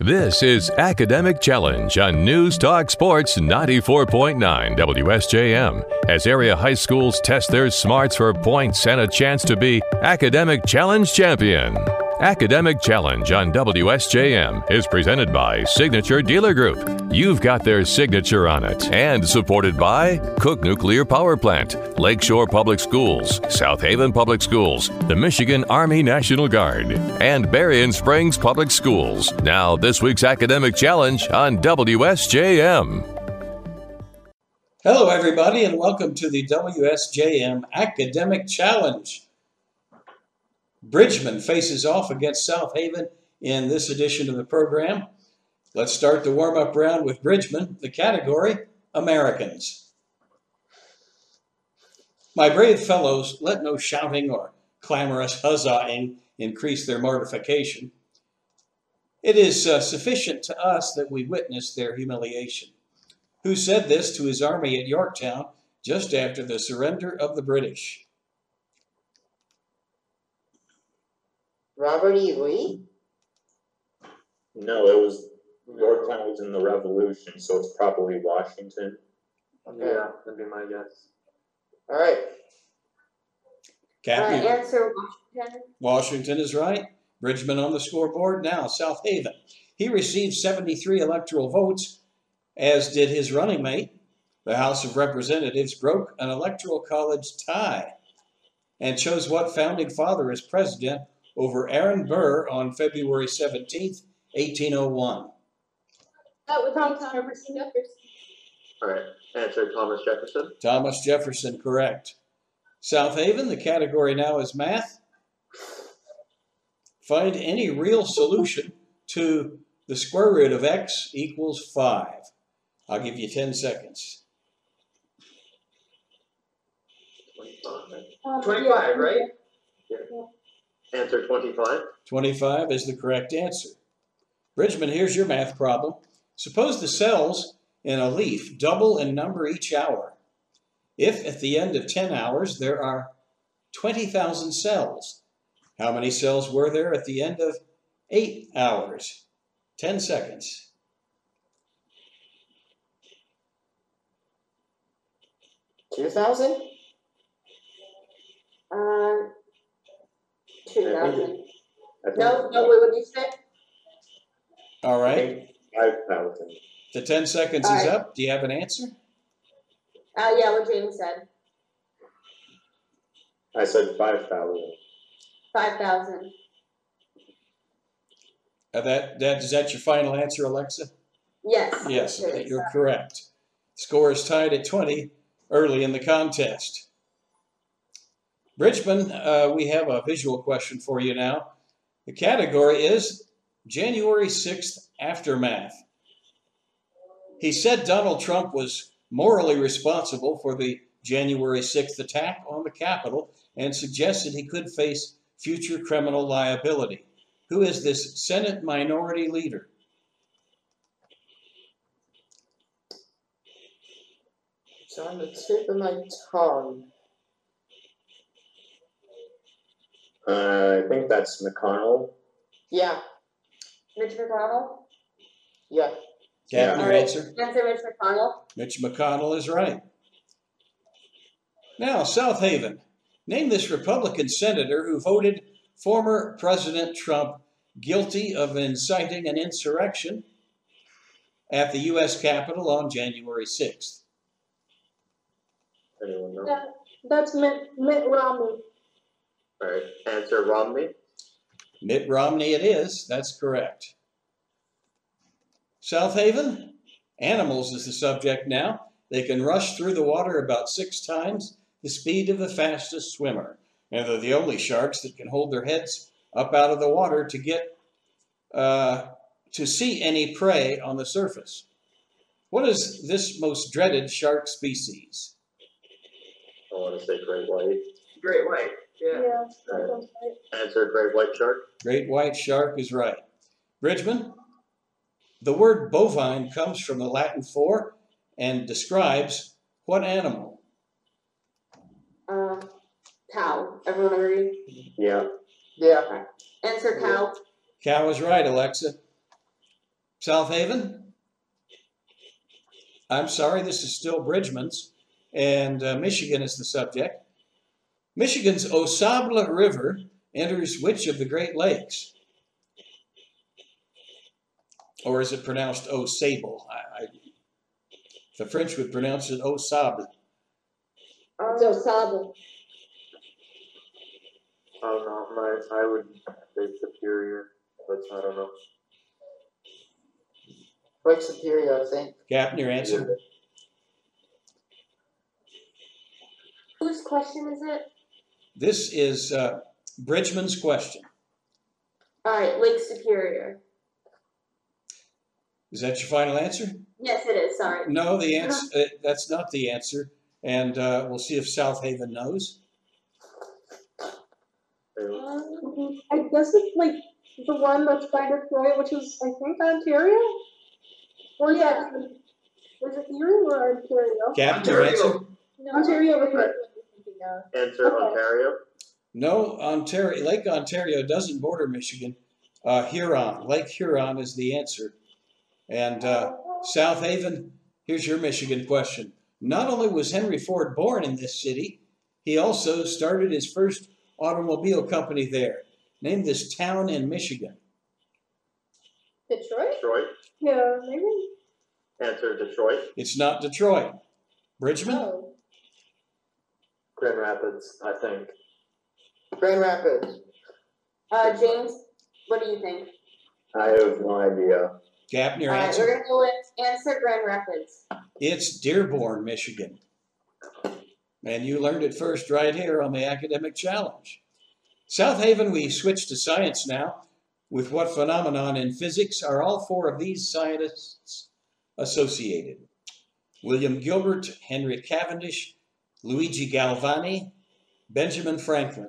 This is Academic Challenge on News Talk Sports 94.9 WSJM as area high schools test their smarts for points and a chance to be Academic Challenge champion. Academic Challenge on WSJM is presented by Signature Dealer Group. You've got their signature on it. And supported by Cook Nuclear Power Plant, Lakeshore Public Schools, South Haven Public Schools, the Michigan Army National Guard, and Berrien Springs Public Schools. Now, this week's Academic Challenge on WSJM. Hello, everybody, and welcome to the WSJM Academic Challenge. Bridgman faces off against South Haven in this edition of the program. Let's start the warm-up round with Bridgman, the category, Americans. My brave fellows, let no shouting or clamorous huzzahing increase their mortification. It is sufficient to us that we witness their humiliation. Who said this to his army at Yorktown just after the surrender of the British? Robert E. Lee? No, Yorktown was in the Revolution, so it's probably Washington. Okay. Yeah, that'd be my guess. All right. Captain, Answer Washington. Washington is right. Bridgman on the scoreboard. Now, South Haven. He received 73 electoral votes, as did his running mate. The House of Representatives broke an electoral college tie and chose what founding father as president over Aaron Burr on February 17th, 1801. That would be Thomas Jefferson. All right, answer Thomas Jefferson. Thomas Jefferson, correct. South Haven, the category now is math. Find any real solution to the square root of x equals 5. I'll give you 10 seconds. 25, right? Yeah. Answer 25. 25 is the correct answer. Bridgman, here's your math problem. Suppose the cells in a leaf double in number each hour. If at the end of 10 hours there are 20,000 cells, how many cells were there at the end of 8 hours? 10 seconds. $2,000? 2,000. No, what would you say? All right. 5,000. The 10 seconds is up. Do you have an answer? Yeah, what James said. I said 5,000. 5,000. Is that your final answer, Alexa? Yes. Yes, you're correct. Score is tied at 20 early in the contest. Bridgman, we have a visual question for you now. The category is January 6th aftermath. He said Donald Trump was morally responsible for the January 6th attack on the Capitol and suggested he could face future criminal liability. Who is this Senate minority leader? It's on the tip of my tongue. I think that's McConnell. Yeah. Mitch McConnell? Yeah. Captain, your answer? Answer Mitch McConnell. Mitch McConnell is right. Now, South Haven. Name this Republican senator who voted former President Trump guilty of inciting an insurrection at the U.S. Capitol on January 6th. Anyone know? That's Mitt Romney. All right, answer Romney. Mitt Romney it is. That's correct. South Haven, animals is the subject now. They can rush through the water about 6 times the speed of the fastest swimmer. And they're the only sharks that can hold their heads up out of the water to get to see any prey on the surface. What is this most dreaded shark species? I want to say great white. Great white. Yeah. Answer great white shark. Great white shark is right. Bridgman, the word bovine comes from the Latin for and describes what animal? Cow. Everyone agree? Yeah. Yeah. Answer cow. Cow is right, Alexa. South Haven? I'm sorry, this is still Bridgman's, and Michigan is the subject. Michigan's Au Sable River enters which of the Great Lakes? Or is it pronounced Au Sable? The French would pronounce it Au Sable. It's Au Sable. I don't know. I would say Superior, but I don't know. Lake Superior, I think. Captain, your answer? Whose question is it? This is Bridgman's question. All right, Lake Superior. Is that your final answer? Yes, it is. Sorry. No, the answer that's not the answer. And we'll see if South Haven knows. I guess it's like the one that's by Detroit, which is, I think, Ontario? Or is Yeah. Was it Erie or Ontario? Captain, your answer? Ontario was Right. Answer Okay. Ontario. No, Ontario. Lake Ontario doesn't border Michigan. Huron. Lake Huron is the answer. And South Haven, here's your Michigan question. Not only was Henry Ford born in this city, he also started his first automobile company there. Name this town in Michigan. Detroit? Detroit. Yeah, maybe. Answer Detroit. It's not Detroit. Bridgman? Oh. Grand Rapids, I think. Grand Rapids. James, what do you think? I have no idea. Captain, your All right, answer? we're gonna go with answer Grand Rapids. It's Dearborn, Michigan. And you learned it first right here on the Academic Challenge. South Haven, we switch to science now. With what phenomenon in physics are all four of these scientists associated? William Gilbert, Henry Cavendish, Luigi Galvani, Benjamin Franklin.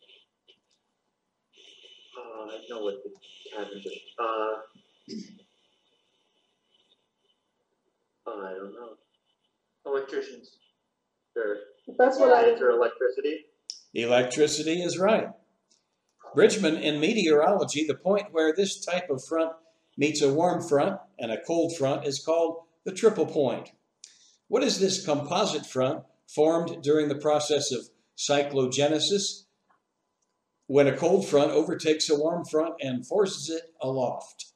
I know what the Cavendish. I don't know. Electricians. Sure. That's what I Answer electricity. Electricity is right. Bridgman, in meteorology, the point where this type of front meets a warm front and a cold front is called the triple point. What is this composite front formed during the process of cyclogenesis when a cold front overtakes a warm front and forces it aloft?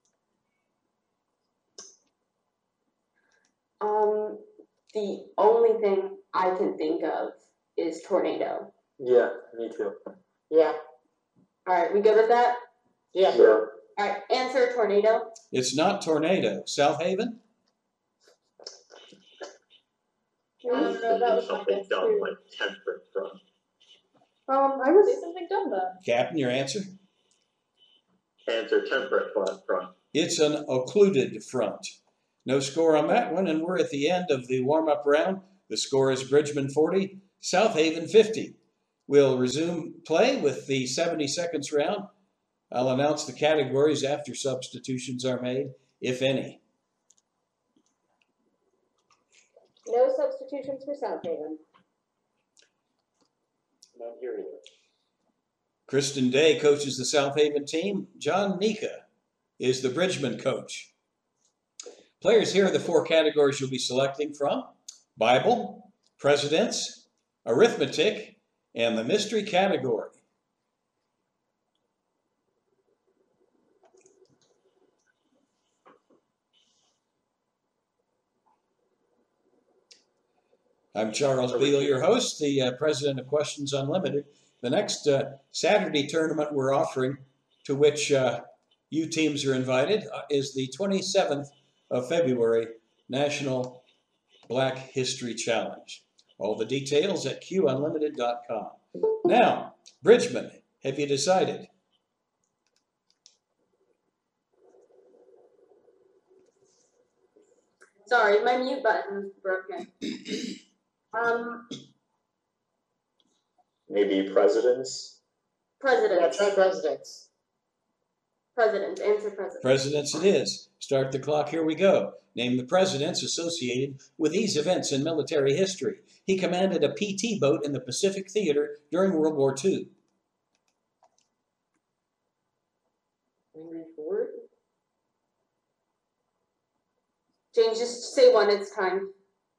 The only thing I can think of is tornado. Yeah, me too. Yeah. All right, we good with that? Yeah. Sure. All right, answer tornado. It's not tornado. South Haven? don't know, that was my Something guess dumb too. like temperate front. I would say something dumb then. Captain, your answer? Answer temperate front. It's an occluded front. No score on that one, and we're at the end of the warm-up round. The score is Bridgman 40, South Haven 50. We'll resume play with the 70 seconds round. I'll announce the categories after substitutions are made, if any. No substitutions for South Haven. Not here either. Kristen Day coaches the South Haven team. John Nika is the Bridgman coach. Players, here are the four categories you'll be selecting from: Bible, Presidents, Arithmetic, and the Mystery category. I'm Charles Beal, your host, the president of Questions Unlimited. The next Saturday tournament we're offering, to which you teams are invited, is the 27th of February National Black History Challenge. All the details at qunlimited.com. Now, Bridgman, have you decided? Sorry, my mute button's broken. Maybe presidents? Yeah, Presidents. try presidents. Presidents. Answer presidents. Presidents it is. Start the clock, here we go. Name the presidents associated with these events in military history. He commanded a PT boat in the Pacific Theater during World War II. Henry Ford? James, just say one, it's time.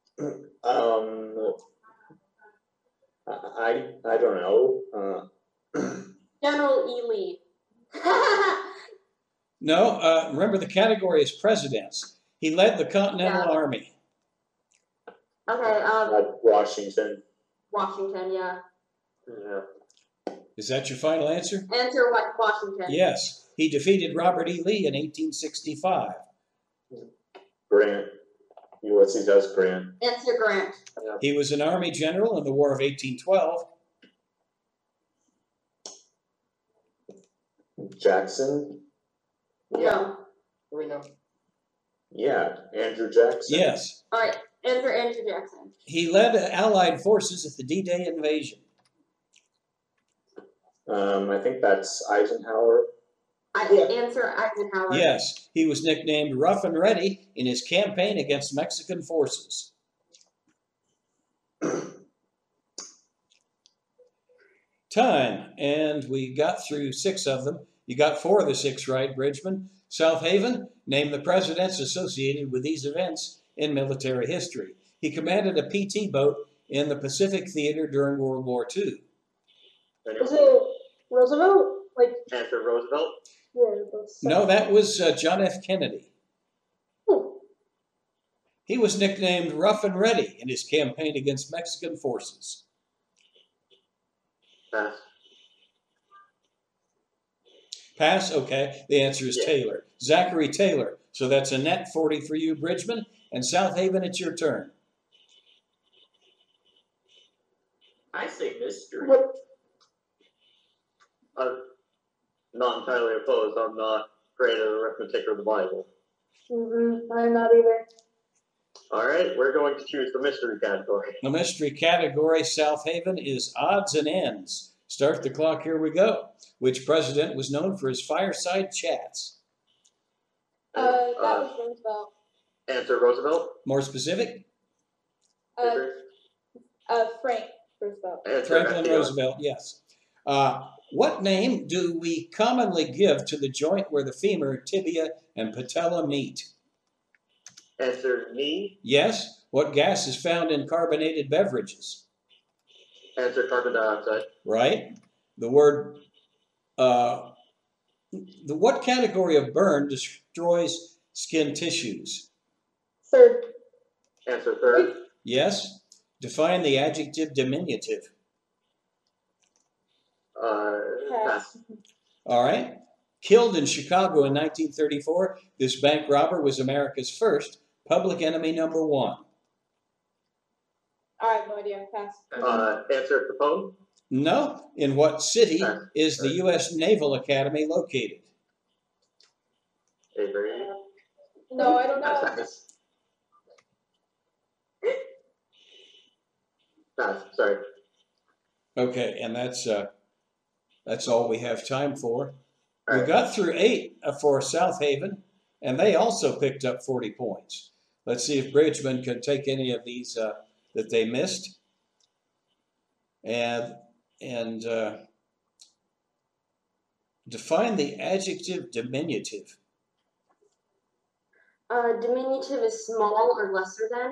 I don't know. General E. Lee. No, remember the category is presidents. He led the Continental Army. Okay, Washington. Washington, yeah. Yeah. Is that your final answer? Answer what, Washington. Yes. He defeated Robert E. Lee in 1865. Grant. Ulysses S. Grant. Answer Grant. He was an Army general in the War of 1812. Jackson. No. We know. Yeah, Andrew Jackson. Yes. All right, answer Andrew Jackson. He led Allied forces at the D-Day invasion. I think that's Eisenhower. Answer Eisenhower. Yes. He was nicknamed Rough and Ready in his campaign against Mexican forces. Time. And we got through 6 of them. You got 4 of the 6 right, Bridgman. South Haven, name the presidents associated with these events in military history. He commanded a PT boat in the Pacific Theater during World War II. Was it Roosevelt? Like, Answer Roosevelt. yeah, that's No, that was John F. Kennedy. Oh, He was nicknamed Rough and Ready in his campaign against Mexican forces. Pass. Pass? Okay. The answer is Taylor. Zachary Taylor. So that's a net 40 for you, Bridgman. And South Haven, it's your turn. I say mystery. what? I'm not entirely opposed. I'm not great at arithmetic or the Bible. I'm not either. All right, we're going to choose the mystery category. The mystery category, South Haven, is odds and ends. Start the clock. Here we go. Which president was known for his fireside chats? That was Roosevelt. Answer Roosevelt. More specific? Frank Roosevelt. Answer Franklin FDR. Roosevelt, yes. What name do we commonly give to the joint where the femur, tibia, and patella meet? Answer knee. Yes. What gas is found in carbonated beverages? Answer carbon dioxide. Right. The word, what category of burn destroys skin tissues? Third. Answer third. Yes. Define the adjective diminutive. Pass. All right. Killed in Chicago in 1934, this bank robber was America's first public enemy number 1. I have no idea. Pass. Answer Capone. No. In what city is the U.S. Naval Academy located? Avery. No, I don't know. Pass. Pass. Sorry. Okay, and that's all we have time for. All We right. got through 8 for South Haven, and they also picked up 40 points. Let's see if Bridgman can take any of these that they missed. And define the adjective diminutive. Diminutive is small or lesser than.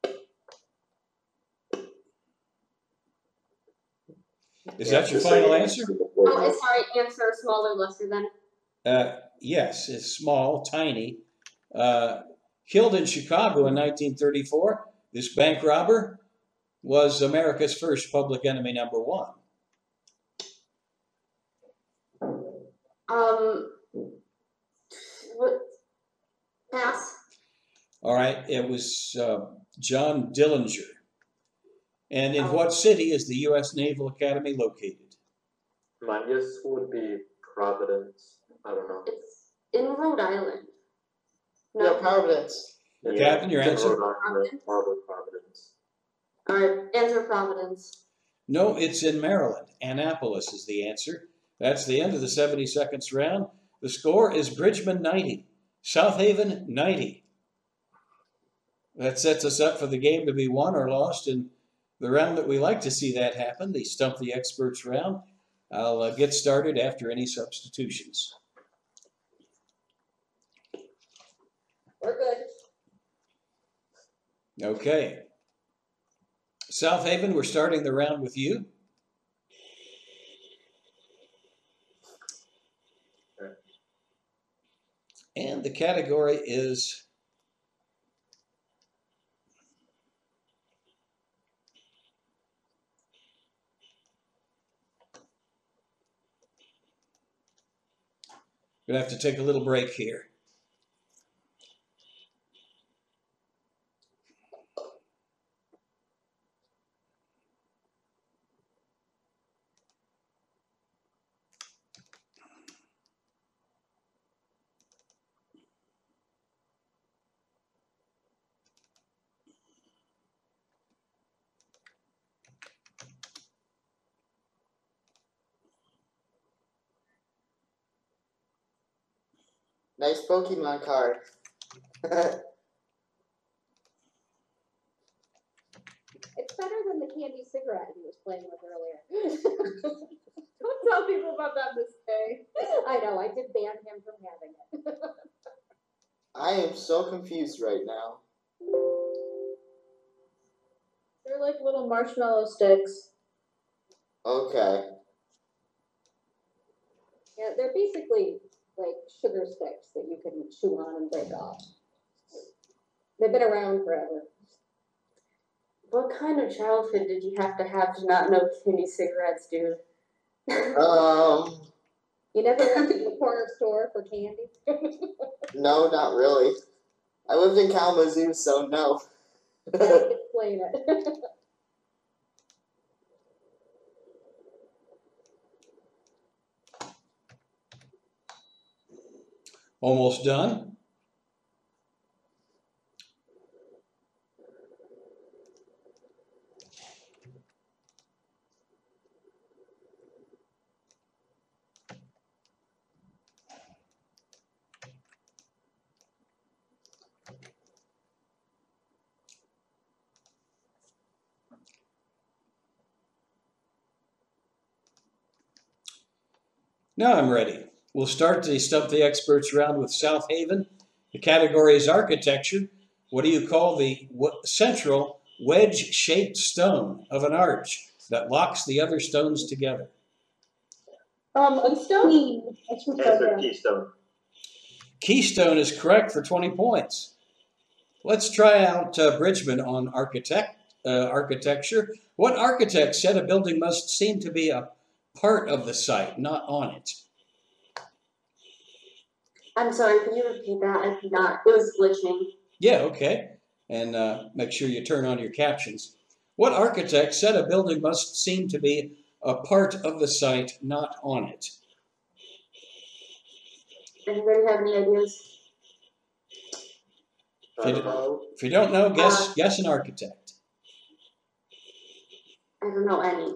Is that your final answer? Oh, sorry, answer small or lesser than. Yes, it's small, tiny. Killed in Chicago in 1934, this bank robber was America's first public enemy number 1. What? Pass. All right, it was John Dillinger. And in what city is the U.S. Naval Academy located? My guess would be Providence. I don't know. It's in Rhode Island. Yeah, Providence. Captain, your it's in answer? Rhode Island, probably Providence. All right, answer Providence. No, it's in Maryland. Annapolis is the answer. That's the end of the 70 seconds round. The score is Bridgman 90, South Haven 90. That sets us up for the game to be won or lost in the round that we like to see that happen, the Stump the Experts round. I'll get started after any substitutions. We're good. Okay. South Haven, we're starting the round with you. And the category is gonna have to take a little break here. Nice Pokemon card. It's better than the candy cigarette he was playing with earlier. Don't tell people about that mistake. I know, I did ban him from having it. I am so confused right now. They're like little marshmallow sticks. Okay. Yeah, they're basically like sugar sticks that you can chew on and break off. They've been around forever. What kind of childhood did you have to not know candy cigarettes, dude? You never went to the corner store for candy? No, not really. I lived in Kalamazoo, so no. Explain it. Almost done. Now I'm ready. We'll start the Stump the Experts round with South Haven. The category is architecture. What do you call the central wedge-shaped stone of an arch that locks the other stones together? Keystone? Answer Keystone. Keystone is correct for 20 points. Let's try out Bridgman on architecture. What architect said a building must seem to be a part of the site, not on it? I'm sorry, can you repeat that? I did not. It was glitching. Yeah, okay. And make sure you turn on your captions. What architect said a building must seem to be a part of the site, not on it? Anybody have any ideas? If you don't know, guess an architect. I don't know any.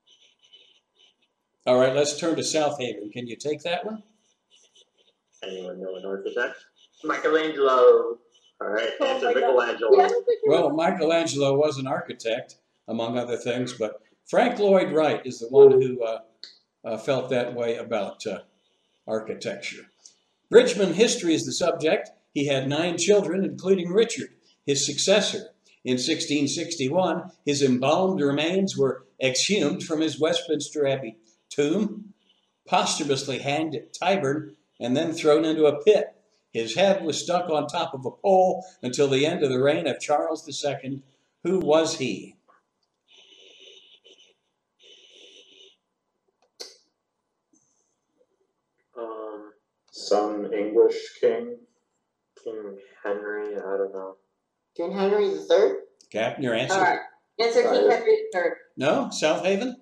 All right, let's turn to South Haven. Can you take that one? Anyone know an architect? Michelangelo. All right, Oh answer my God. Michelangelo. Yeah, I don't think Well, Michelangelo was an architect, among other things, but Frank Lloyd Wright is the one who felt that way about architecture. Bridgman history is the subject. He had 9 children, including Richard, his successor. In 1661, his embalmed remains were exhumed from his Westminster Abbey tomb, posthumously hanged at Tyburn, and then thrown into a pit. His head was stuck on top of a pole until the end of the reign of Charles II. Who was he? Some English king. King Henry, I don't know. King Henry III? Captain, your answer? All right. Answer King Henry III. No? South Haven?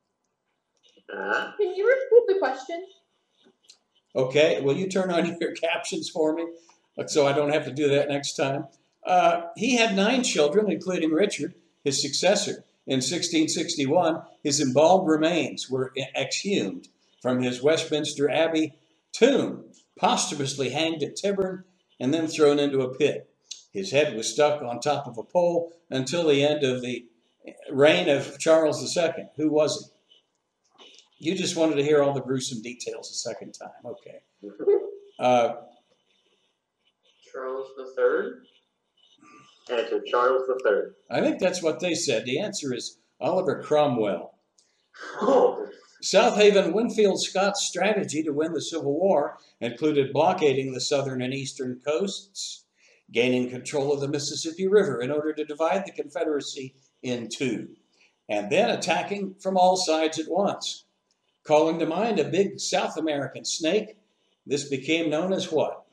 Can you repeat the question? Okay, will you turn on your captions for me so I don't have to do that next time? He had 9 children, including Richard, his successor. In 1661, his embalmed remains were exhumed from his Westminster Abbey tomb, posthumously hanged at Tyburn, and then thrown into a pit. His head was stuck on top of a pole until the end of the reign of Charles II. Who was he? You just wanted to hear all the gruesome details a second time. Okay. Charles III? Answer, Charles III. I think that's what they said. The answer is Oliver Cromwell. Oh, South Haven Winfield Scott's strategy to win the Civil War included blockading the southern and eastern coasts, gaining control of the Mississippi River in order to divide the Confederacy in two, and then attacking from all sides at once. Calling to mind a big South American snake, this became known as what?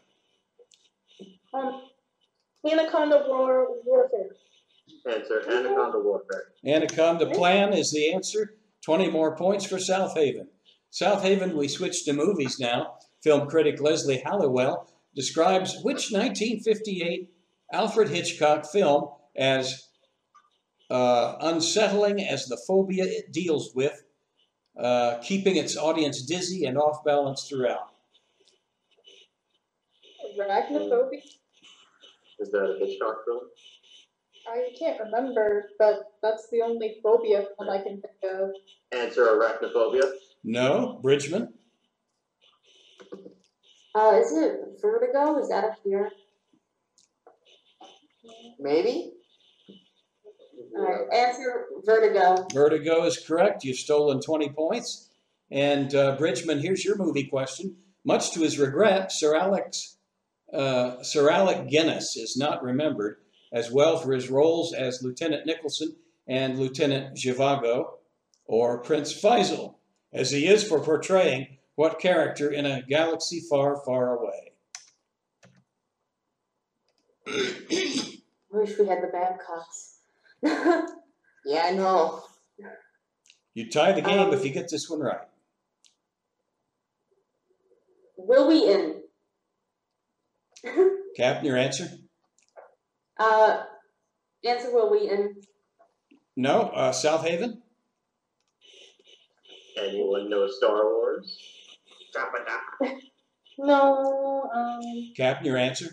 Anaconda warfare. answer, Anaconda Warfare. Anaconda Plan is the answer. 20 more points for South Haven. South Haven, we switch to movies now. Film critic Leslie Halliwell describes which 1958 Alfred Hitchcock film as unsettling as the phobia it deals with, keeping its audience dizzy and off balance throughout. Arachnophobia? Is that a Hitchcock film? I can't remember, but that's the only phobia film I can think of. Answer, Arachnophobia. No, Bridgman. Is it Vertigo? Is that up here? Maybe? Alright, answer Vertigo. Vertigo is correct. You've stolen 20 points. And Bridgman, here's your movie question. Much to his regret, Sir Alec Guinness is not remembered as well for his roles as Lieutenant Nicholson and Lieutenant Zhivago, or Prince Faisal, as he is for portraying what character in A Galaxy Far, Far Away? Wish we had the Babcocks. Yeah, I know. You tie the game if you get this one right. Will Wheaton. Captain, your answer? Answer Will Wheaton. No, South Haven? Anyone know Star Wars? No, Captain, your answer?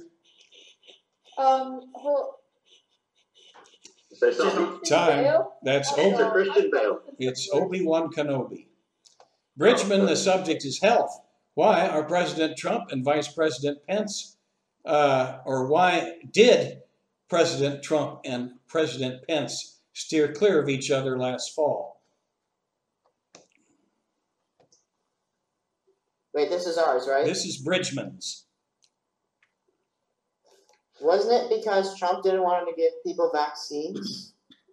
well, Say something. Time. Bale? That's Answer, Christian Bale. It's Obi-Wan Kenobi. Bridgman, the subject is health. Why are President Trump and Vice President Pence, or why did President Trump and President Pence steer clear of each other last fall? Wait, this is ours, right? This is Bridgman's. Wasn't it because Trump didn't want to give people vaccines?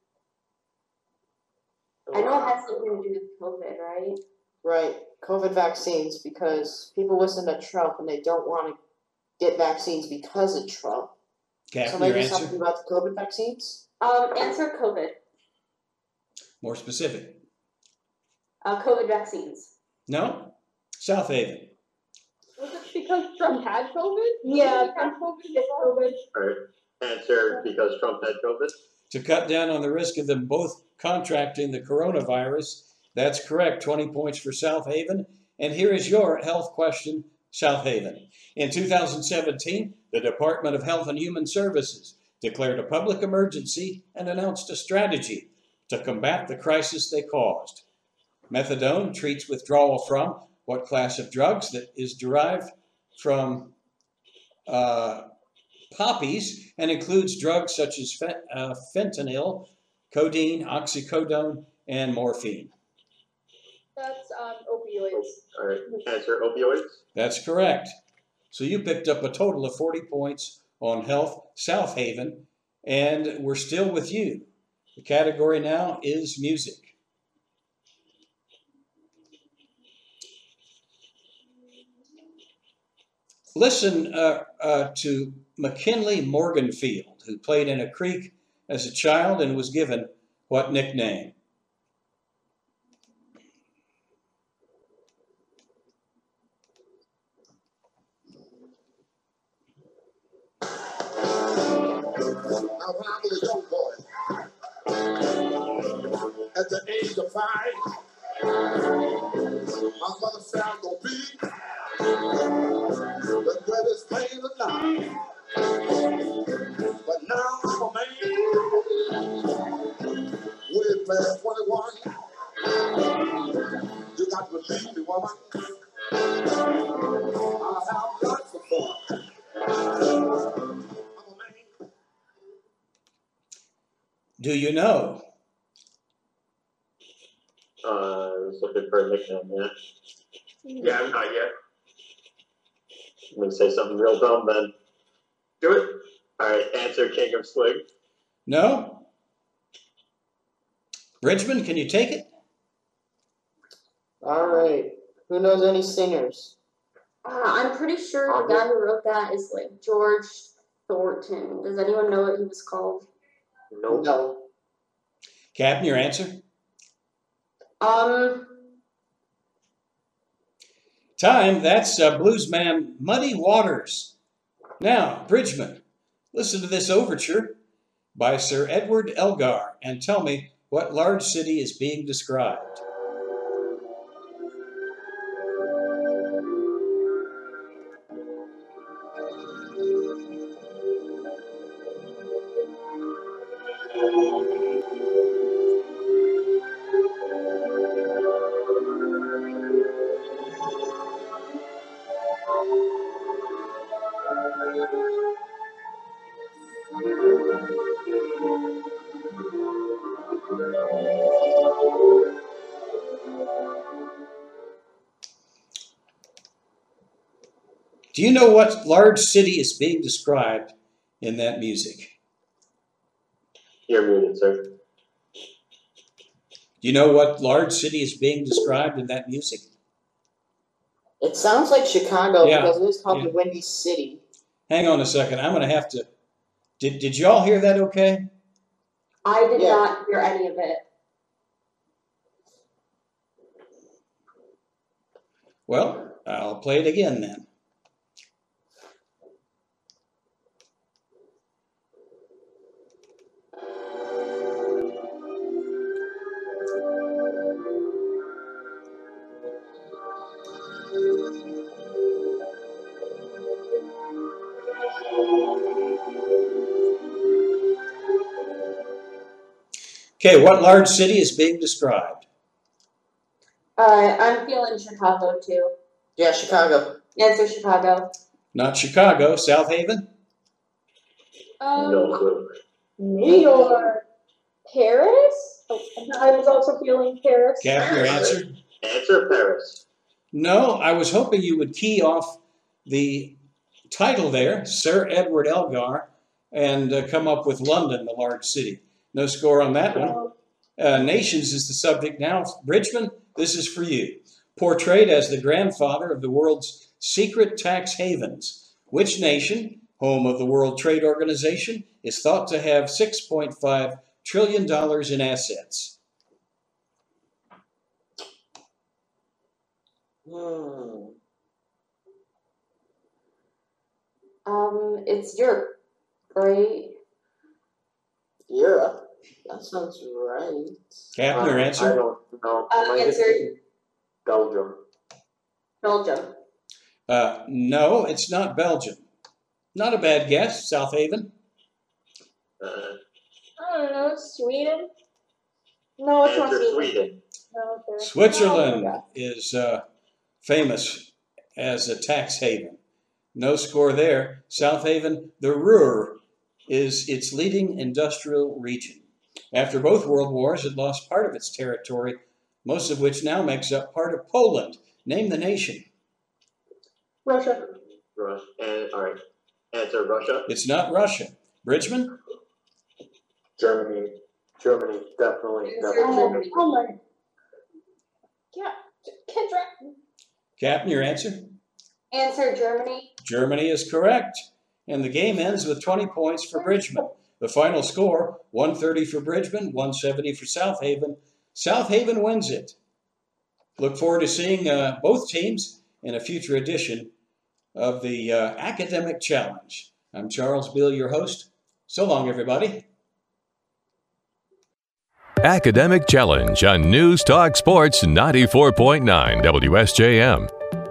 I know it has something to do with COVID, right? Right, COVID vaccines, because people listen to Trump and they don't want to get vaccines because of Trump. So Captain, your maybe answer? something about the COVID vaccines? Answer COVID. More specific. COVID vaccines. No? South Haven. Was it because Trump had COVID? Yeah, Trump had COVID. Alright. Answer, because Trump had COVID. To cut down on the risk of them both contracting the coronavirus. That's correct. 20 points for South Haven. And here is your health question, South Haven. In 2017, the Department of Health and Human Services declared a public emergency and announced a strategy to combat the crisis they caused. Methadone treats withdrawal from what class of drugs that is derived from poppies and includes drugs such as fentanyl, codeine, oxycodone, and morphine. That's opioids. Alright. Answer, opioids. That's correct. So you picked up a total of 40 points on Health South Haven, and we're still with you. The category now is music. Listen to McKinley Morganfield, who played in a creek as a child and was given what nickname? Now, when I was a young boy, at the age of 5, my mother said I'm gonna be the greatest pain of life. But now I'm a man, way past 21. You got to believe me, woman. I'll have lots of fun. I'm a man. Do you know? I was looking for a nickname, yeah. Yeah, not yet. I'm gonna say something real dumb then. Do it. Alright, answer King of Swing. No? Bridgman, can you take it? All right. Who knows any singers? I'm pretty sure the guy who wrote that is like George Thornton. Does anyone know what he was called? Nope. No. Captain, your answer? Time. That's bluesman Muddy Waters. Now, Bridgman, listen to this overture by Sir Edward Elgar and tell me what large city is being described. Do you know what large city is being described in that music? You're muted, sir. Do you know what large city is being described in that music? It sounds like Chicago Yeah, because it is called yeah. the Windy City. Hang on a second. I'm going to have to... Did you all hear that okay? I did Yeah. not hear any of it. Well, I'll play it again then. Okay, what large city is being described? I'm feeling Chicago too. Yeah, Chicago. Answer Chicago. Not Chicago, South Haven? No clue. New York. Paris? Oh, I was also feeling Paris. Captain, your answer? Answer Paris. No, I was hoping you would key off the title there, Sir Edward Elgar, and come up with London, the large city. No score on that one. Nations is the subject now. Bridgman, this is for you. Portrayed as the grandfather of the world's secret tax havens, which nation, home of the World Trade Organization, is thought to have $6.5 trillion in assets? It's Europe, right? Europe. That sounds right. Captain, your I answer? don't know. Am I Answer guessing Belgium. Belgium. No, it's not Belgium. Not a bad guess. South Haven? Uh, I don't know, Sweden? No, it's not answer Sweden. Sweden. No, it's there. Switzerland Oh, is famous as a tax haven. No score there. South Haven, the Ruhr, is its leading industrial region. After both world wars, it lost part of its territory, most of which now makes up part of Poland. Name the nation. Russia. Russia. All right. Answer Russia. It's not Russia. Bridgman? Germany. Germany. Definitely. Answer Definitely. Germany. Oh my. Yeah, Kendra. Captain, your answer? Answer Germany. Germany is correct. And the game ends with 20 points for Bridgman. The final score, 130 for Bridgman, 170 for South Haven. South Haven wins it. Look forward to seeing both teams in a future edition of the Academic Challenge. I'm Charles Beal, your host. So long, everybody. Academic Challenge on News Talk Sports 94.9 WSJM.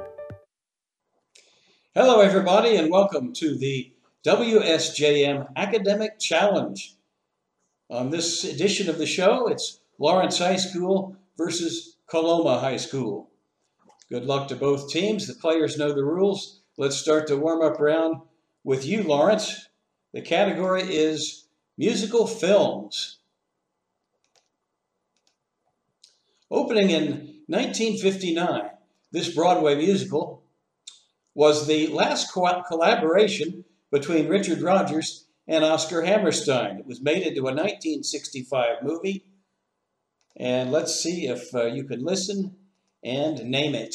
Hello, everybody, and welcome to the WSJM Academic Challenge. On this edition of the show, it's Lawrence High School versus Coloma High School. Good luck to both teams. The players know the rules. Let's start the warm-up round with you, Lawrence. The category is musical films. Opening in 1959, this Broadway musical was the last collaboration between Richard Rodgers and Oscar Hammerstein. It was made into a 1965 movie. And let's see if you can listen and name it.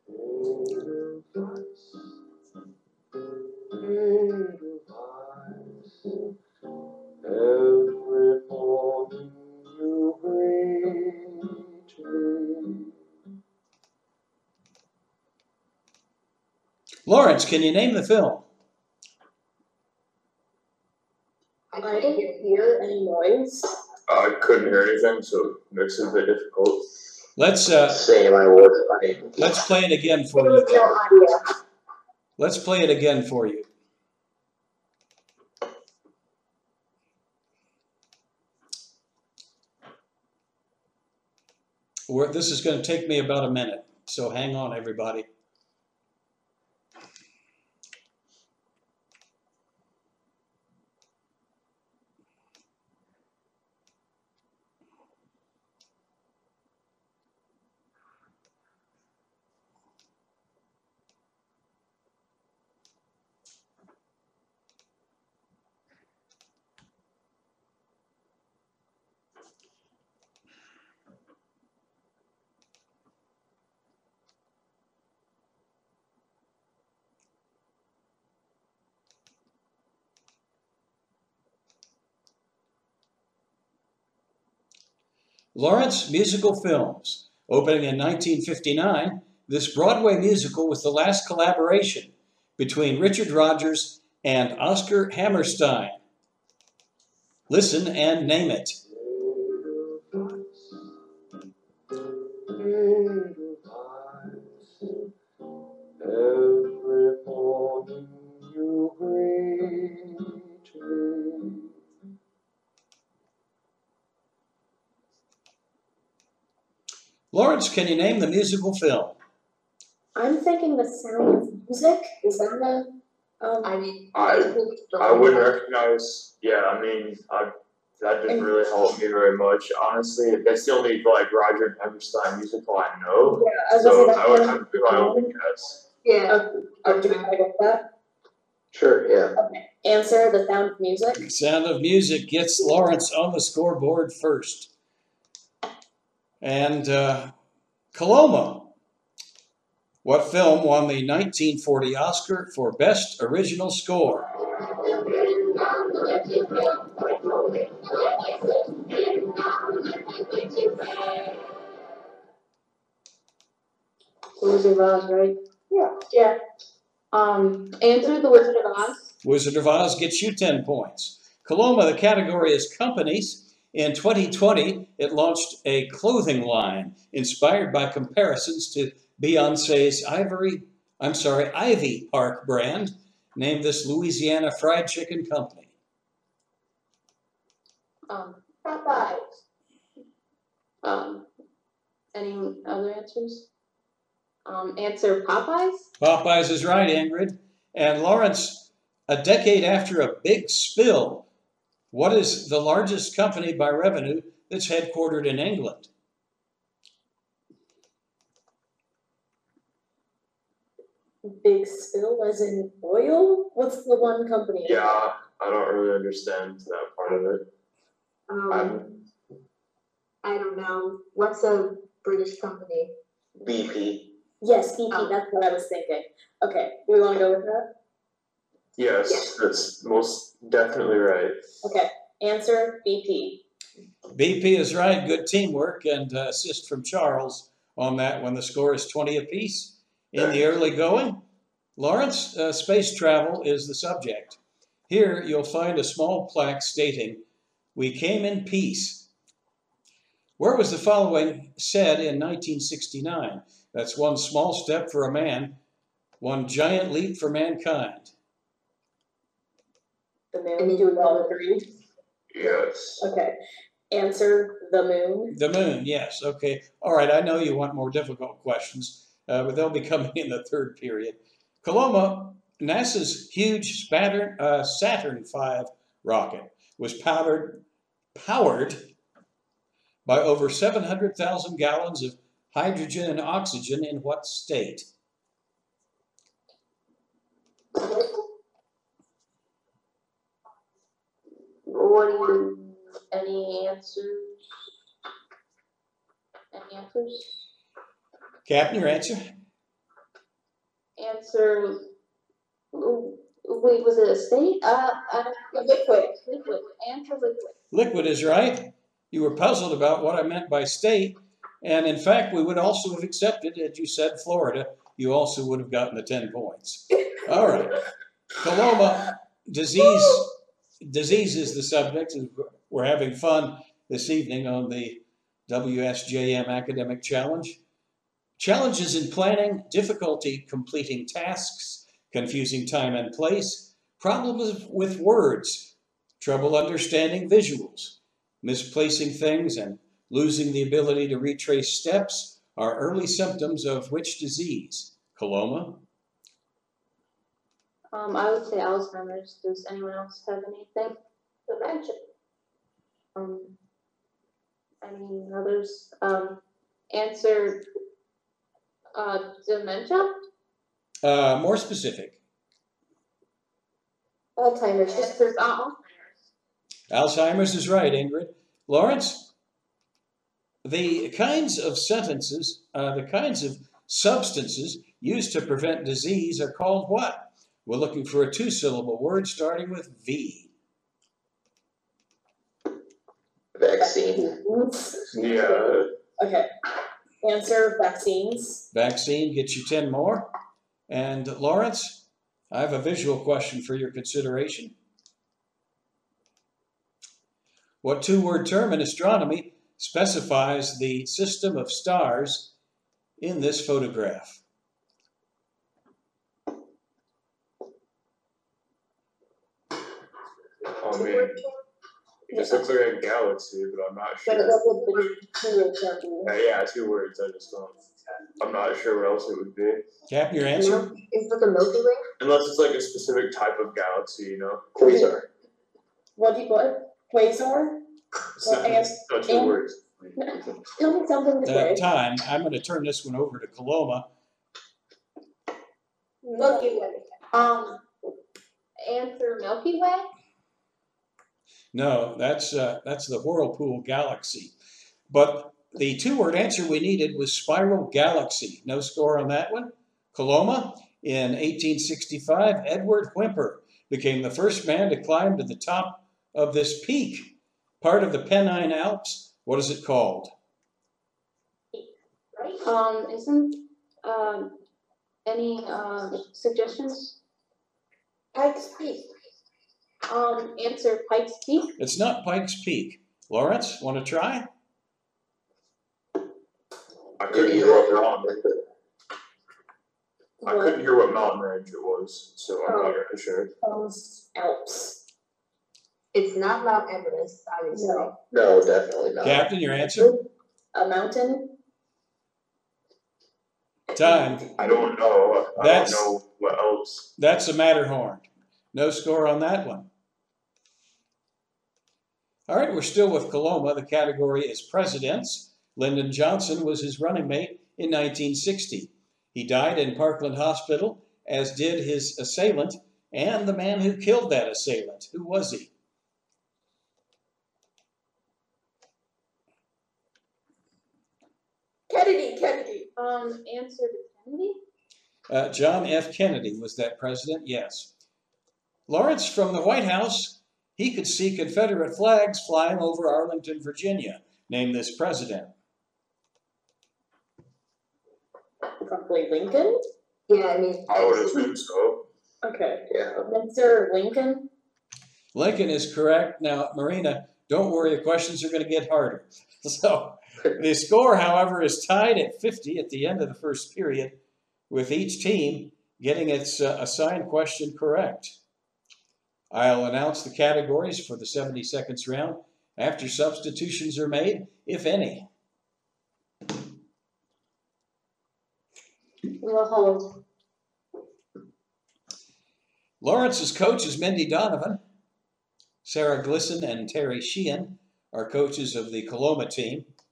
Every morning you greet me. Lawrence, can you name the film? I didn't hear any noise. I couldn't hear anything, so it makes it a bit difficult. Let's Say my words, buddy. let's play it again There for was you. no audio. Let's play it again for you. This is going to take me about a minute, so hang on, everybody. Lawrence Musical Films. Opening in 1959, this Broadway musical was the last collaboration between Richard Rodgers and Oscar Hammerstein. Listen and name it. Every morning you greet me. Lawrence, can you name the musical film? I'm thinking The Sound of Music. Is that a I mean, I wouldn't recognize. Yeah, I mean, that didn't really help me very much, honestly. That's the only like Roger and Hammerstein musical I know. Yeah, So I would have to be my only guess. yeah. do we go with that? Sure, yeah. Okay. Answer The Sound of Music. Sound of Music gets Lawrence on the scoreboard first. And Coloma. What film won the 1940 Oscar for Best Original Score? Wizard of Oz, right? Yeah. Yeah. Answer The Wizard of Oz. Wizard of Oz gets you 10 points. Coloma, the category is companies. In 2020, it launched a clothing line inspired by comparisons to Beyonce's Ivy Park brand, named this Louisiana Fried Chicken Company. Popeyes. Any other answers? Answer Popeyes. Popeyes is right, Ingrid. And Lawrence, a decade after a big spill, what is the largest company by revenue that's headquartered in England? Big spill as in oil? What's the one company? Yeah, I don't really understand that part of it. I don't know. What's a British company? BP. Yes, BP, Oh. that's what I was thinking. Okay, do we want to go with that? Yes, that's most definitely right. Okay, answer BP. BP is right. Good teamwork and assist from Charles on that one. The score is 20 apiece in the early going. Lawrence, space travel is the subject. Here you'll find a small plaque stating, "We came in peace." Where was the following said in 1969? That's one small step for a man, one giant leap for mankind. The moon, do we all agree? Yes. Okay, answer the moon. The moon, yes. Okay. All right. I know you want more difficult questions, but they'll be coming in the third period. Coloma, NASA's huge Saturn V rocket was powered by over 700,000 gallons of hydrogen and oxygen in what state? What do you, any answers? Any answers? Captain, your answer? Answer, wait, was it a state? Liquid. Answer liquid. Liquid is right. You were puzzled about what I meant by state. And in fact, we would also have accepted, as you said, Florida. You also would have gotten the 10 points. All right. Coloma, disease is the subject. We're having fun this evening on the WSJM Academic Challenge. Challenges in planning, difficulty completing tasks, confusing time and place, problems with words, trouble understanding visuals, misplacing things, and losing the ability to retrace steps are early symptoms of which disease? Coloma? I would say Alzheimer's. Does anyone else have anything? Dementia. Any others? Answer, dementia? More specific. Alzheimer's. Alzheimer's is right, Ingrid. Lawrence? The kinds of substances used to prevent disease are called what? We're looking for a 2-syllable word starting with V. Vaccine. Yeah. Okay. Answer, vaccines. Vaccine gets you 10 more. And Lawrence, I have a visual question for your consideration. What 2-word term in astronomy specifies the system of stars in this photograph? I mean, it just looks like a galaxy, but I'm not sure. But what would the 2-word term be? Yeah, 2 words. I just don't. I'm not sure what else it would be. Captain, your answer? Is it the Milky Way? Unless it's like a specific type of galaxy, you know? Quasar. What do you put? Quasar? Well, I guess- No, 2 words. Tell me something to say. Time. I'm going to turn this one over to Coloma. Milky Way. Answer Milky Way? No, that's the Whirlpool Galaxy. But the 2-word answer we needed was spiral galaxy. No score on that one. Coloma, in 1865, Edward Whymper became the first man to climb to the top of this peak, part of the Pennine Alps. What is it called? Isn't, any, suggestions? Pikes Peak. Answer Pikes Peak? It's not Pikes Peak. Lawrence, want to try? I couldn't hear what mountain. I couldn't hear what mountain range it was, so I'm not really sure. Alps. It's not Mount Everest, I would say. No. No, definitely not. Captain, your answer? A mountain? Time. I don't know. I don't know what else. That's the Matterhorn. No score on that one. All right, we're still with Coloma. The category is presidents. Lyndon Johnson was his running mate in 1960. He died in Parkland Hospital, as did his assailant and the man who killed that assailant. Who was he? Kennedy. Answer Kennedy? John F. Kennedy was that president, yes. Lawrence, from the White House, he could see Confederate flags flying over Arlington, Virginia. Name this president. Probably Lincoln? Yeah, I mean. I would assume so. Okay. Yeah. Mr. Lincoln? Lincoln is correct. Now, Marina, don't worry, the questions are going to get harder. So, the score, however, is tied at 50 at the end of the first period, with each team getting its assigned question correct. I'll announce the categories for the 70 seconds round after substitutions are made, if any. We'll hold. Lawrence's coach is Mindy Donovan. Sarah Glisson and Terry Sheehan are coaches of the Coloma team.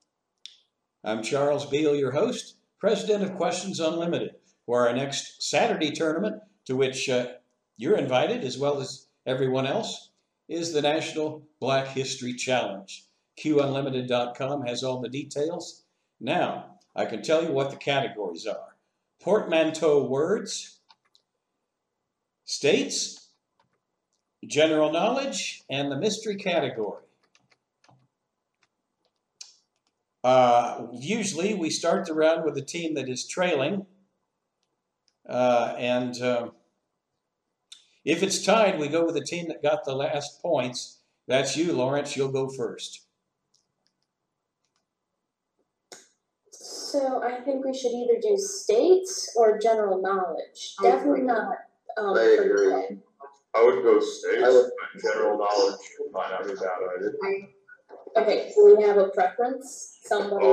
I'm Charles Beal, your host, president of Questions Unlimited, for our next Saturday tournament, to which you're invited, as well as everyone else, is the National Black History Challenge. QUnlimited.com has all the details. Now, I can tell you what the categories are. Portmanteau words, states, general knowledge, and the mystery category. Usually we start the round with a team that is trailing. If it's tied, we go with the team that got the last points. That's you, Lawrence. You'll go first. So I think we should either do states or general knowledge. Definitely not. I agree. I would go states, but general knowledge might not be a bad idea. Okay, so we have a preference. Somebody.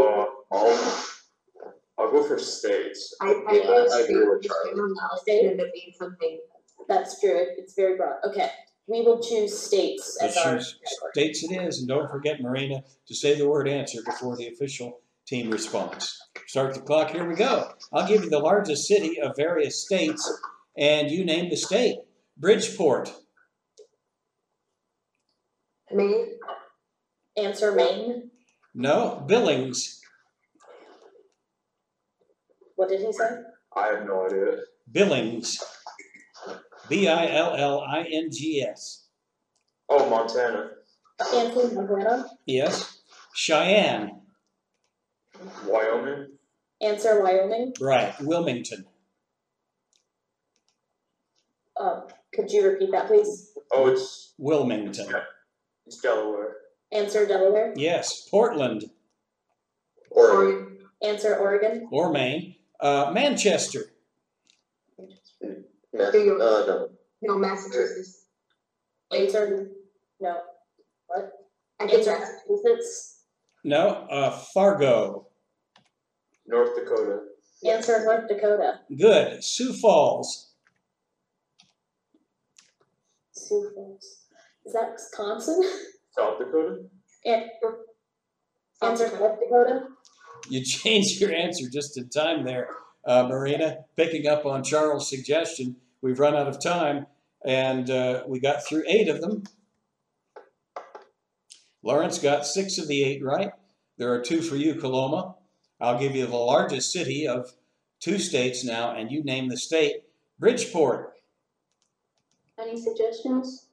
I'll go for states. I agree with Charlie. State? End up being something. That's true. It's very broad. Okay, we will choose states as our Choose states it is, and don't forget, Marina, to say the word answer before the official team responds. Start the clock. Here we go. I'll give you the largest city of various states, and you name the state. Bridgeport. Maine. Answer Maine. No. Billings. What did he say? I have no idea. Billings. Billings. Oh, Montana. Answer Montana. Yes. Cheyenne. Wyoming. Answer Wyoming. Right. Wilmington. Could you repeat that, please? Oh, it's Wilmington. Delaware. Answer Delaware. Yes. Portland. Oregon. Answer Oregon. Or Maine. Manchester. No, Massachusetts. Answer no. What? I think Answer Massachusetts. No. Fargo. North Dakota. Answer North Dakota. Good. Sioux Falls. Sioux Falls. Is that Wisconsin? South Dakota. Answer South Dakota. You changed your answer just in time there, Marina. Picking up on Charles' suggestion, we've run out of time, and we got through 8 of them. Lawrence got 6 of the 8 right. There are 2 for you, Coloma. I'll give you the largest city of 2 states now, and you name the state. Bridgeport. Any suggestions?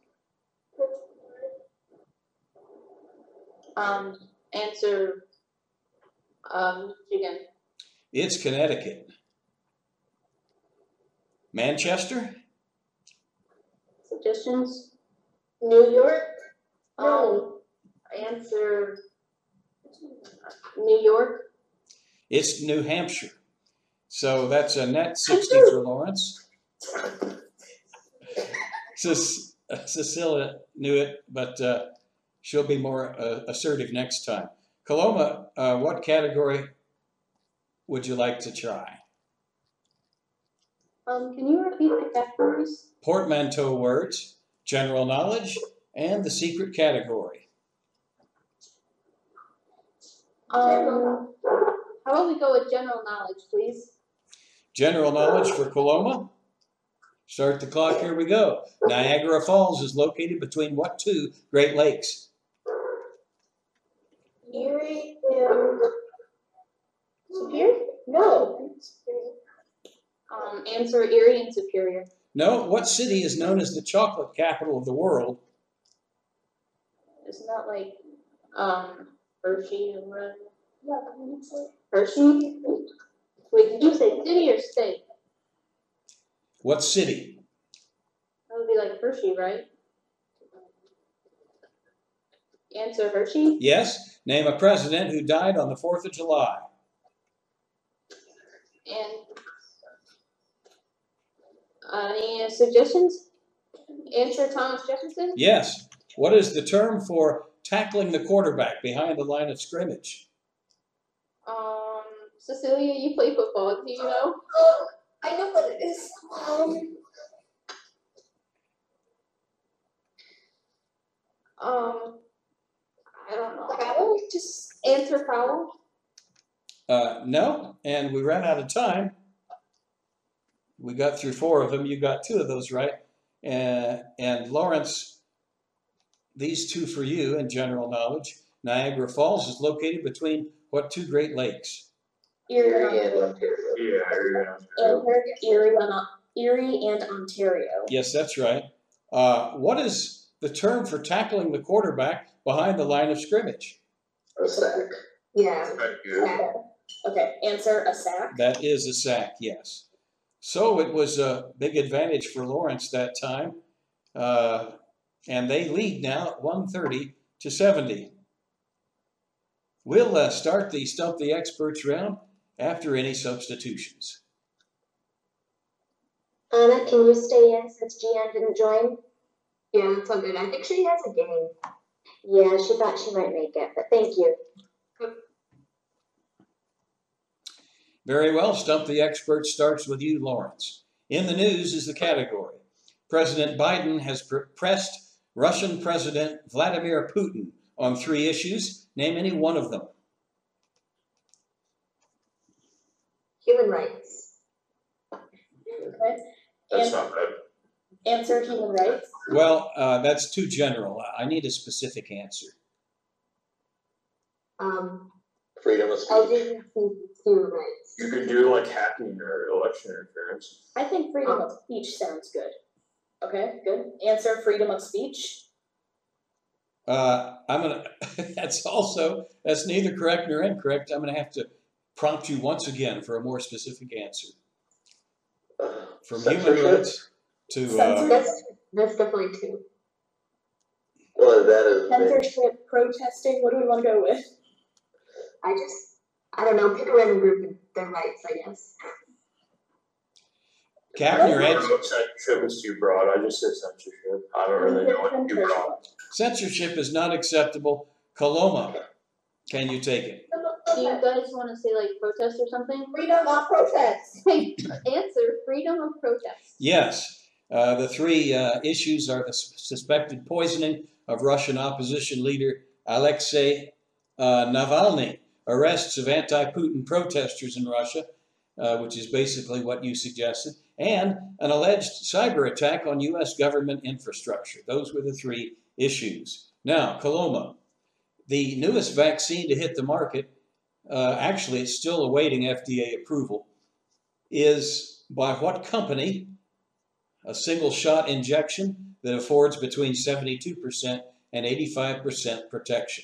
Answer Michigan. It's Connecticut. Manchester. Suggestions? New York. Answer New York. It's New Hampshire. So that's a net 60 for Lawrence. Cecilia knew it, but she'll be more assertive next time. Coloma, what category would you like to try? Can you repeat the categories? Portmanteau words, general knowledge, and the secret category. How about we go with general knowledge, please? General knowledge for Coloma. Start the clock. Here we go. Niagara Falls is located between what 2 Great Lakes? Erie and Superior? No. Answer Erie and Superior. No. What city is known as the chocolate capital of the world? Isn't that like Hershey and whatever? Yeah, Hershey? Wait, did you say city or state? What city? That would be like Hershey, right? Answer Hershey? Yes. Name a president who died on the 4th of July. And any suggestions? Answer Thomas Jefferson? Yes. What is the term for tackling the quarterback behind the line of scrimmage? Cecilia, you play football, do you know? I know what it is. I don't know. Prowl? Just Answer Prowl? No, and we ran out of time. We got through 4 of them. You got 2 of those right. And Lawrence, these 2 for you in general knowledge. Niagara Falls is located between what 2 Great Lakes? Erie and Ontario. Yes, that's right. What is the term for tackling the quarterback behind the line of scrimmage? A sack. Yeah. Okay, answer, a sack. That is a sack, yes. So it was a big advantage for Lawrence that time. And they lead now at 130-70. We'll start the Stump the Experts round after any substitutions. Anna, can you stay in since Gian didn't join? Yeah, that's all good. I think she has a game. Yeah, she thought she might make it, but thank you. Very well. Stump the Expert starts with you, Lawrence. In the news is the category. President Biden has pressed Russian President Vladimir Putin on 3 issues. Name any one of them. Human rights. Okay. That's not bad. Answer, human rights. Well, that's too general. I need a specific answer. Freedom of speech. LGBT human rights. You could do like hacking or election interference. I think freedom of speech sounds good. Okay, good. Answer, freedom of speech. That's neither correct nor incorrect. I'm gonna have to prompt you once again for a more specific answer. From human rights to That's definitely 2. Well, that is Censorship, protesting. What do we want to go with? I don't know, pick a random group and their rights, I guess. Captain, your answer. Censorship is too broad. I just said censorship. I don't really know what too broad. Censorship is not acceptable. Coloma, can you take it? Do you guys want to say like protest or something? Freedom of protest. Answer, freedom of protest. Yes. The 3 issues are the suspected poisoning of Russian opposition leader Alexei Navalny, arrests of anti-Putin protesters in Russia, which is basically what you suggested, and an alleged cyber attack on U.S. government infrastructure. Those were the 3 issues. Now, Coloma, the newest vaccine to hit the market, actually it's still awaiting FDA approval, is by what company? A single-shot injection that affords between 72% and 85% protection.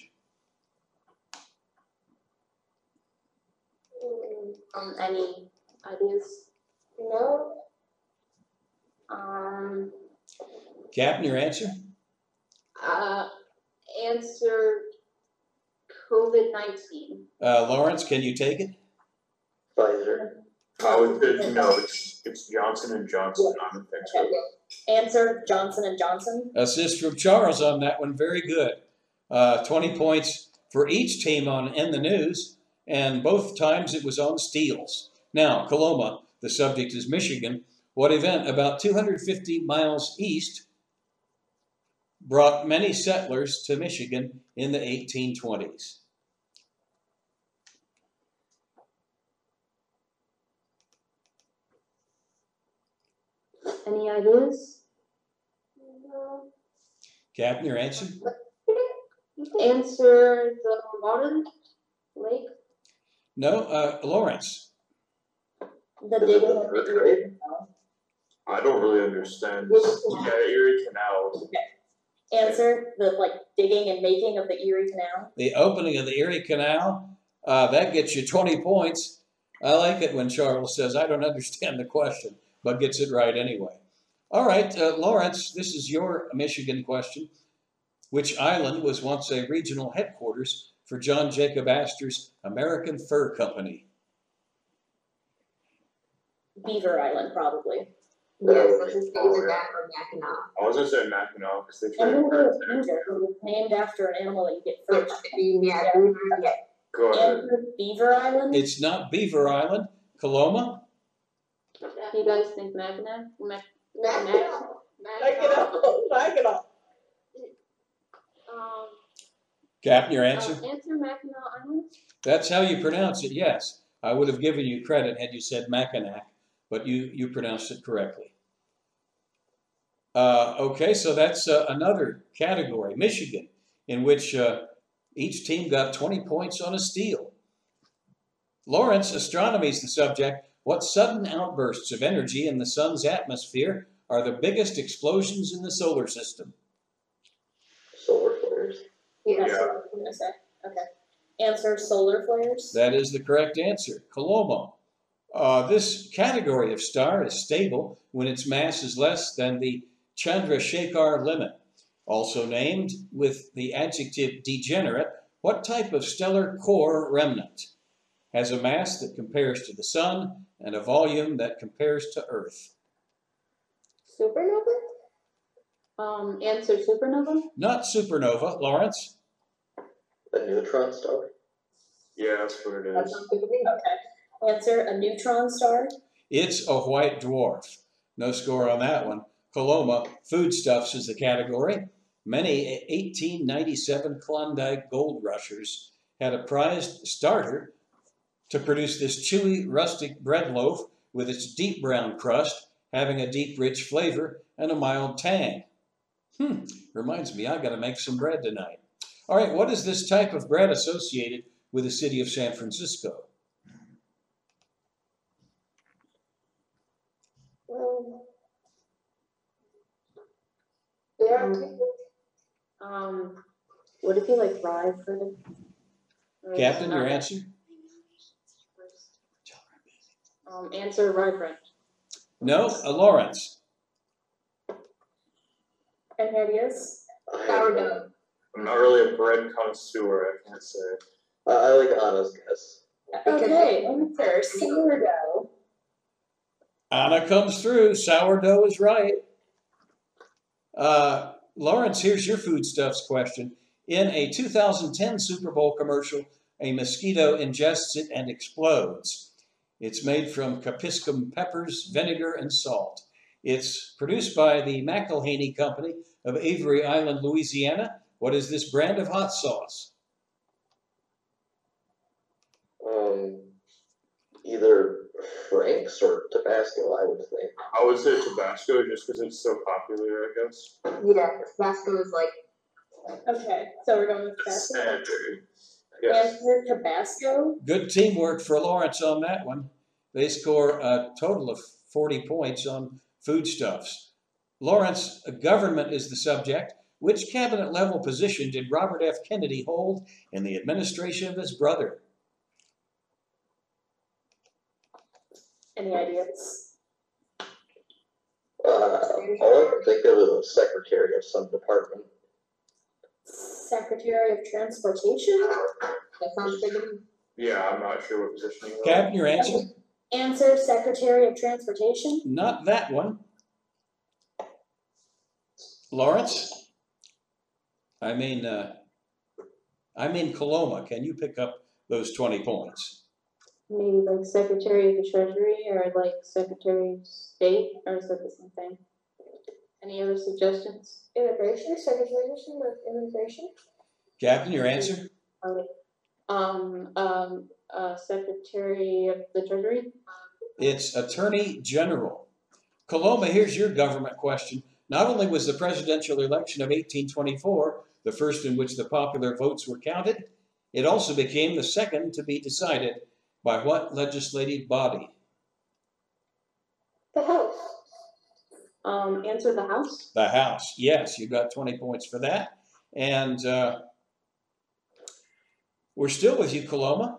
Any ideas? No. Captain, your answer? Answer, COVID-19. Lawrence, can you take it? Pfizer. No, it's Johnson and Johnson. I don't think so. Answer, Johnson and Johnson. Assist from Charles on that one. Very good. 20 points for each team on In the News, and both times it was on steals. Now, Coloma, the subject is Michigan. What event about 250 miles east brought many settlers to Michigan in the 1820s? Any ideas? No. Captain, your answer? Answer, the water lake. No, Lawrence. The digging of the Erie Canal. I don't really understand. Yeah, Erie Canal. Okay. Answer, the digging and making of the Erie Canal. The opening of the Erie Canal, that gets you 20 points. I like it when Charles says, I don't understand the question, but gets it right anyway. All right, Lawrence, this is your Michigan question. Which island was once a regional headquarters for John Jacob Astor's American Fur Company? Beaver Island, probably. Yes, this is either that or Mackinac. I was gonna say Mackinac because they And train who birds was there. Beaver? Who was named after an animal that you get first. Yeah, Beaver, yeah. Go ahead. Answer, Beaver Island. It's not Beaver Island. Coloma? Do you guys think Mackinac? Back it up. Um, Captain, your answer? Answer Mackinac Island. That's how you pronounce it, yes. I would have given you credit had you said Mackinac, but you pronounced it correctly. Okay, so that's another category, Michigan, in which each team got 20 points on a steal. Lawrence, astronomy is the subject. What sudden outbursts of energy in the sun's atmosphere are the biggest explosions in the solar system? Solar flares. Yes, Yeah. I'm gonna say. Okay. Answer solar flares. That is the correct answer. Colombo. This category of star is stable when its mass is less than the Chandrasekhar limit. Also named with the adjective degenerate, what type of stellar core remnant has a mass that compares to the sun and a volume that compares to Earth? Supernova. Answer supernova. Not supernova, Lawrence. A neutron star. Yeah, that's what it That is. sounds good to me. Okay. Answer a neutron star. It's a white dwarf. No score on that one. Coloma, foodstuffs is the category. Many 1897 Klondike gold rushers had a prized starter to produce this chewy, rustic bread loaf with its deep brown crust, having a deep, rich flavor and a mild tang. Reminds me, I got to make some bread tonight. All right, what is this type of bread associated with the city of San Francisco? Yeah. Would it be like rye bread? Captain, your answer? Answer rye bread. No, Lawrence. And it is I sourdough. I'm not really a bread connoisseur, I can't say. I like Anna's guess. Okay, answer sourdough. Anna comes through. Sourdough is right. Lawrence, here's your foodstuffs question. In a 2010 Super Bowl commercial, a mosquito ingests it and explodes. It's made from capsicum peppers, vinegar, and salt. It's produced by the McElhaney Company of Avery Island, Louisiana. What is this brand of hot sauce? Either Frank's or Tabasco, I would think. I would say Tabasco just because it's so popular, I guess. Yeah, Tabasco is like. Okay, so we're going with It's Tabasco. standard. Yes. Answer Tabasco. Good teamwork for Lawrence on that one. They score a total of 40 points on foodstuffs. Lawrence, government is the subject. Which cabinet level position did Robert F. Kennedy hold in the administration of his brother? Any ideas? All I can think of is a secretary of some department. Secretary of Transportation. That sounds good to me. Yeah, I'm not sure what position he was. Captain, your answer? Answer Secretary of Transportation. Not that one. Lawrence? I mean Coloma. Can you pick up those 20 points? Maybe like Secretary of the Treasury or like Secretary of State, or is that the same thing? Any other suggestions? Immigration, Secretary of Immigration. Captain, your answer? Secretary of the Treasury. It's Attorney General. Coloma, here's your government question. Not only was the presidential election of 1824 the first in which the popular votes were counted, it also became the second to be decided by what legislative body? The House. Answer the House. The House. Yes, you got 20 points for that. And we're still with you, Coloma.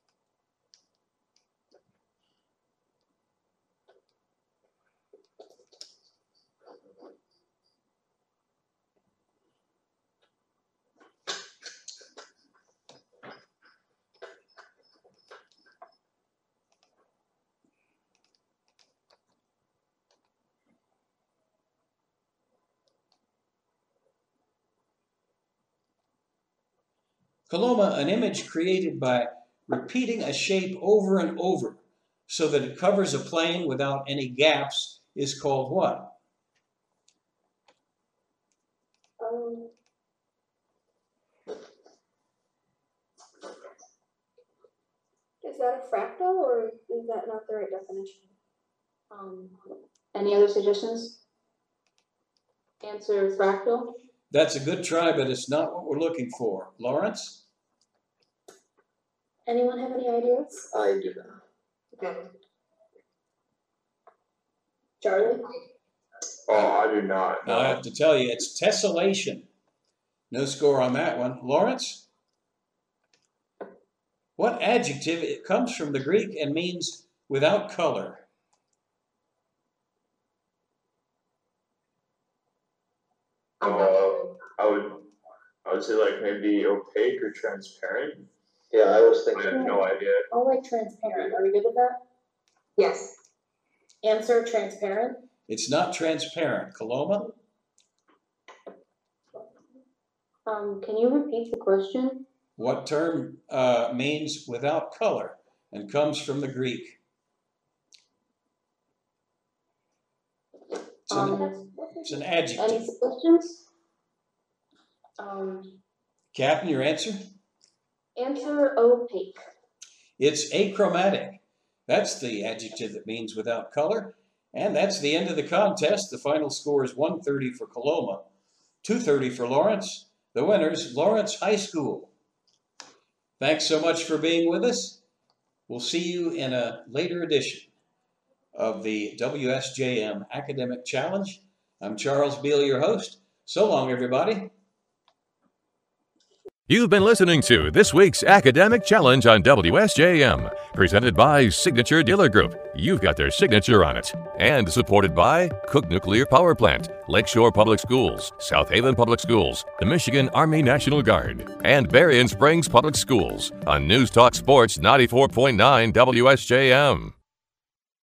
Coloma, an image created by repeating a shape over and over so that it covers a plane without any gaps is called what? that a fractal or is that not the right definition? Any other suggestions? Answer fractal. That's a good try, but it's not what we're looking for. Lawrence? Anyone have any ideas? I do not. Okay. Charlie? Oh, I do not. Now I have to tell you, it's tessellation. No score on that one. Lawrence? What adjective? It comes from the Greek and means without color. I would say like maybe opaque or transparent. Yeah, I was I thinking. have no idea. I'll like transparent. Are we good with that? Yes. Answer transparent. It's not transparent. Coloma? Can you repeat the question? What term means without color and comes from the Greek? It's an adjective. Any suggestions? Captain, your answer? Answer opaque. It's achromatic. That's the adjective that means without color. And that's the end of the contest. The final score is 130 for Coloma, 230 for Lawrence. The winners, Lawrence High School. Thanks so much for being with us. We'll see you in a later edition of the WSJM Academic Challenge. I'm Charles Beal, your host. So long, everybody. You've been listening to this week's Academic Challenge on WSJM, presented by Signature Dealer Group. You've got their signature on it. And supported by Cook Nuclear Power Plant, Lakeshore Public Schools, South Haven Public Schools, the Michigan Army National Guard, and Berrien Springs Public Schools on News Talk Sports 94.9 WSJM.